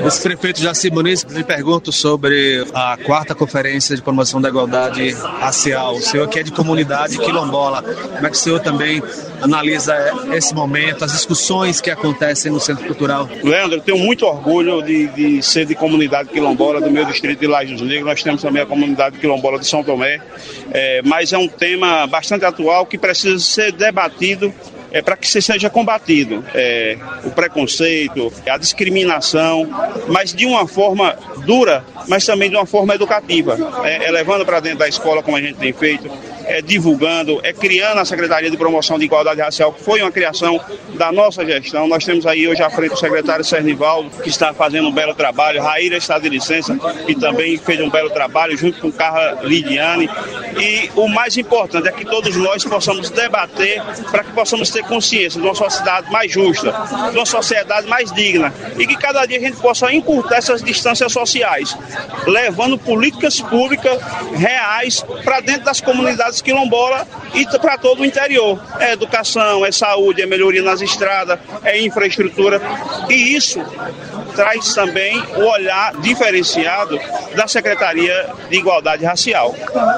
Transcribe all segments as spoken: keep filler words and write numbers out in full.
Ex-prefeito Jaci Muniz, lhe pergunto sobre a quarta Conferência de Promoção da Igualdade Racial. O senhor que é de comunidade quilombola, como é que o senhor também analisa esse momento, as discussões que acontecem no Centro Cultural? Leandro, eu tenho muito orgulho de, de ser de comunidade quilombola do meu distrito de Laje dos Negros. Nós temos também a comunidade quilombola de São Tomé, é, mas é um tema bastante atual que precisa ser debatido é, para que seja combatido é, o preconceito, a discriminação, mas de uma forma dura, mas também de uma forma educativa, é, é levando para dentro da escola, como a gente tem feito, é divulgando, é criando a Secretaria de Promoção de Igualdade Racial, que foi uma criação da nossa gestão. Nós temos aí hoje à frente o secretário Cernivaldo, que está fazendo um belo trabalho, Raíra está de licença, que também fez um belo trabalho, junto com Carla Lidiane. E o mais importante é que todos nós possamos debater para que possamos ter consciência de uma sociedade mais justa, de uma sociedade mais digna, e que cada dia a gente possa encurtar essas distâncias sociais, levando políticas públicas reais para dentro das comunidades quilombola e para todo o interior. É educação, é saúde, é melhoria nas estradas, é infraestrutura, e isso traz também o olhar diferenciado da Secretaria de Igualdade Racial.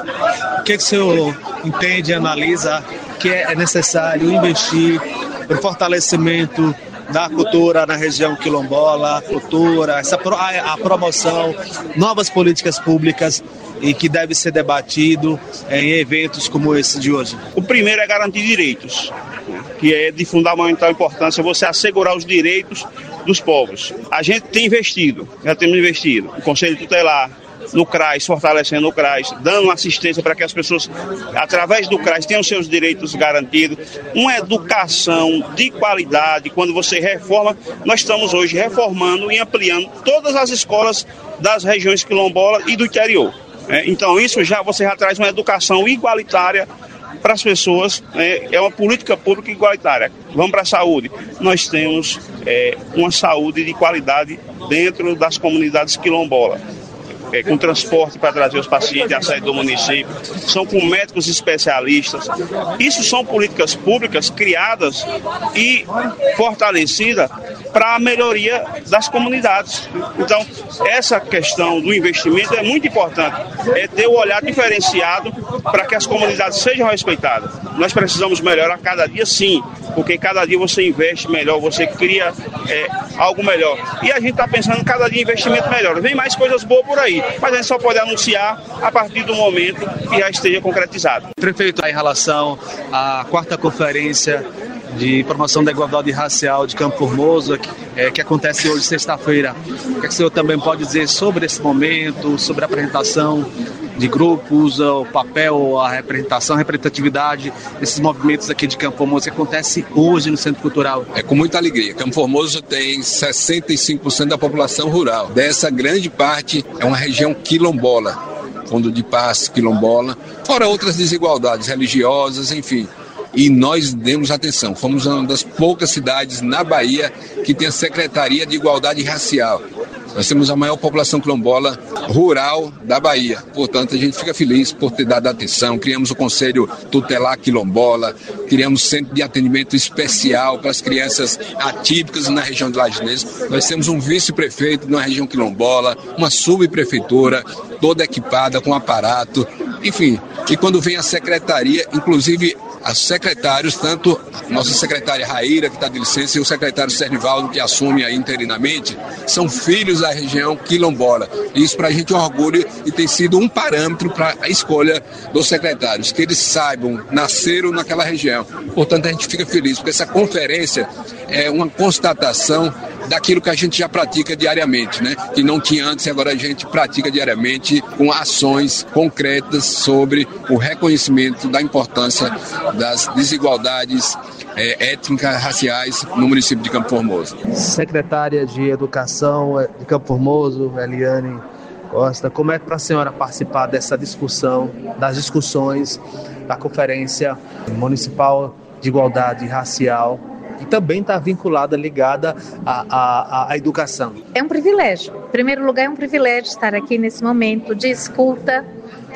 O que, que o senhor entende e analisa que é necessário investir para o fortalecimento da cultura na região quilombola, a cultura, essa, a, a promoção, novas políticas públicas e que deve ser debatido em eventos como esse de hoje? O primeiro é garantir direitos, que é de fundamental importância você assegurar os direitos dos povos. A gente tem investido, já temos investido, no Conselho Tutelar, no CRAS, fortalecendo o CRAS, dando assistência para que as pessoas, através do CRAS, tenham seus direitos garantidos. Uma educação de qualidade, quando você reforma, nós estamos hoje reformando e ampliando todas as escolas das regiões quilombolas e do interior. É, então isso já, você já traz uma educação igualitária para as pessoas, é, é uma política pública igualitária. Vamos para a saúde. Nós temos é, uma saúde de qualidade dentro das comunidades quilombolas. É, com transporte para trazer os pacientes à sede do município, são com médicos especialistas. Isso são políticas públicas criadas e fortalecidas para a melhoria das comunidades. Então, essa questão do investimento é muito importante, é ter o olhar diferenciado para que as comunidades sejam respeitadas. Nós precisamos melhorar cada dia, sim, porque cada dia você investe melhor, você cria é, algo melhor. E a gente está pensando cada dia em investimento melhor. Vem mais coisas boas por aí, mas a gente só pode anunciar a partir do momento que já esteja concretizado. Prefeito, em relação à quarta conferência de promoção da igualdade racial de Campo Formoso, que, é, que acontece hoje, sexta-feira, o que, é que o senhor também pode dizer sobre esse momento, sobre a apresentação de grupos, o papel, a representação, a representatividade desses movimentos aqui de Campo Formoso que acontece hoje no Centro Cultural? É com muita alegria. Campo Formoso tem sessenta e cinco por cento da população rural. Dessa grande parte é uma região quilombola, fundo de paz quilombola, fora outras desigualdades religiosas, enfim. E nós demos atenção. Fomos uma das poucas cidades na Bahia que tem a Secretaria de Igualdade Racial. Nós temos a maior população quilombola rural da Bahia. Portanto, a gente fica feliz por ter dado atenção. Criamos o Conselho Tutelar Quilombola, criamos centro de atendimento especial para as crianças atípicas na região de Laje dos Negros. Nós temos um vice-prefeito na região quilombola, uma subprefeitura toda equipada com aparato, enfim. E quando vem a secretaria, inclusive os secretários, tanto a nossa secretária Raíra, que está de licença, e o secretário Cernivaldo, que assume aí interinamente, são filhos da região quilombola. E isso para a gente é um orgulho e tem sido um parâmetro para a escolha dos secretários, que eles saibam, nasceram naquela região. Portanto, a gente fica feliz, porque essa conferência é uma constatação daquilo que a gente já pratica diariamente, né? Que não tinha antes e agora a gente pratica diariamente com ações concretas sobre o reconhecimento da importância das desigualdades é, étnicas, raciais no município de Campo Formoso. Secretária de Educação de Campo Formoso, Eliane Costa, como é para a senhora participar dessa discussão, das discussões da Conferência Municipal de Igualdade Racial, que também está vinculada, ligada à, à, à educação? É um privilégio. Em primeiro lugar, é um privilégio estar aqui nesse momento de escuta,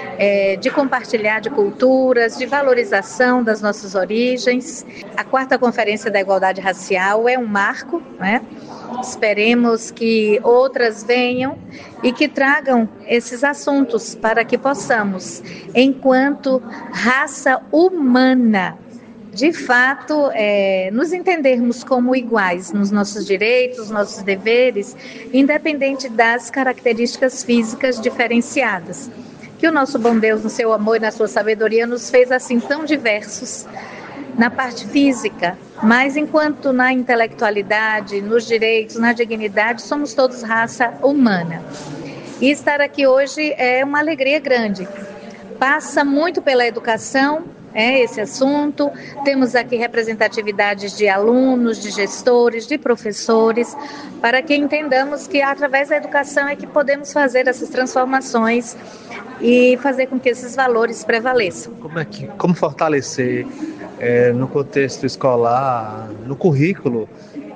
é, de compartilhar de culturas, de valorização das nossas origens. A quarta Conferência da Igualdade Racial é um marco, né? esperemos que outras venham e que tragam esses assuntos para que possamos, enquanto raça humana, de fato, é, nos entendermos como iguais nos nossos direitos, nossos deveres, independente das características físicas diferenciadas. Que o nosso bom Deus, no seu amor e na sua sabedoria, nos fez assim tão diversos na parte física, mas enquanto na intelectualidade, nos direitos, na dignidade, somos todos raça humana. E estar aqui hoje é uma alegria grande. Passa muito pela educação, é esse assunto. Temos aqui representatividades de alunos, de gestores, de professores, para que entendamos que através da educação é que podemos fazer essas transformações e fazer com que esses valores prevaleçam. Como é que, como fortalecer é, no contexto escolar, no currículo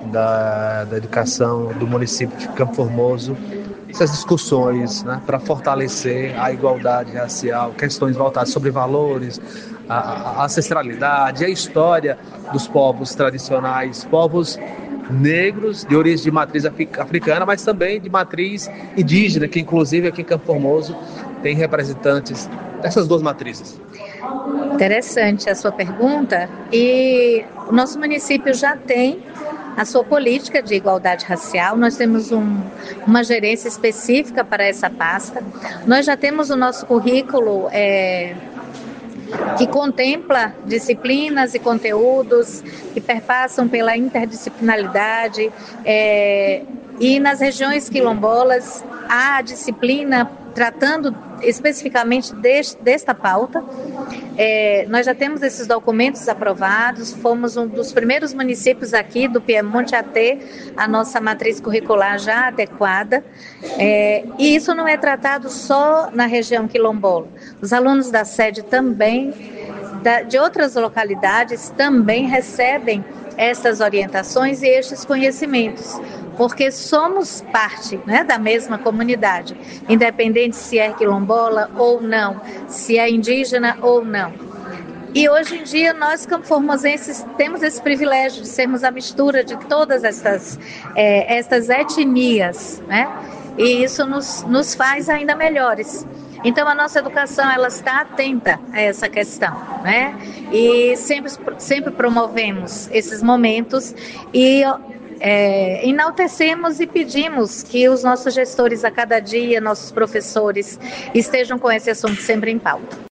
da, da educação do município de Campo Formoso, essas discussões, né, para fortalecer a igualdade racial, questões voltadas sobre valores, a, a ancestralidade, a história dos povos tradicionais, povos negros de origem de matriz africana, mas também de matriz indígena, que inclusive aqui em Campo Formoso tem representantes dessas duas matrizes. Interessante a sua pergunta, e o nosso município já tem a sua política de igualdade racial. Nós temos um, uma gerência específica para essa pasta. Nós já temos o nosso currículo é, que contempla disciplinas e conteúdos que perpassam pela interdisciplinaridade, é, e nas regiões quilombolas há a disciplina tratando especificamente deste, desta pauta. É, nós já temos esses documentos aprovados, fomos um dos primeiros municípios aqui do Piemonte a ter a nossa matriz curricular já adequada, é, e isso não é tratado só na região quilombola. Os alunos da sede também, da, de outras localidades, também recebem essas orientações e estes conhecimentos, porque somos parte, né, da mesma comunidade, independente se é quilombola ou não, se é indígena ou não. E hoje em dia nós, campo-formosenses, temos esse privilégio de sermos a mistura de todas estas, é, estas etnias, né? E isso nos, nos faz ainda melhores. Então a nossa educação, ela está atenta a essa questão, né? E sempre, sempre promovemos esses momentos e é, enaltecemos e pedimos que os nossos gestores a cada dia, nossos professores, estejam com esse assunto sempre em pauta.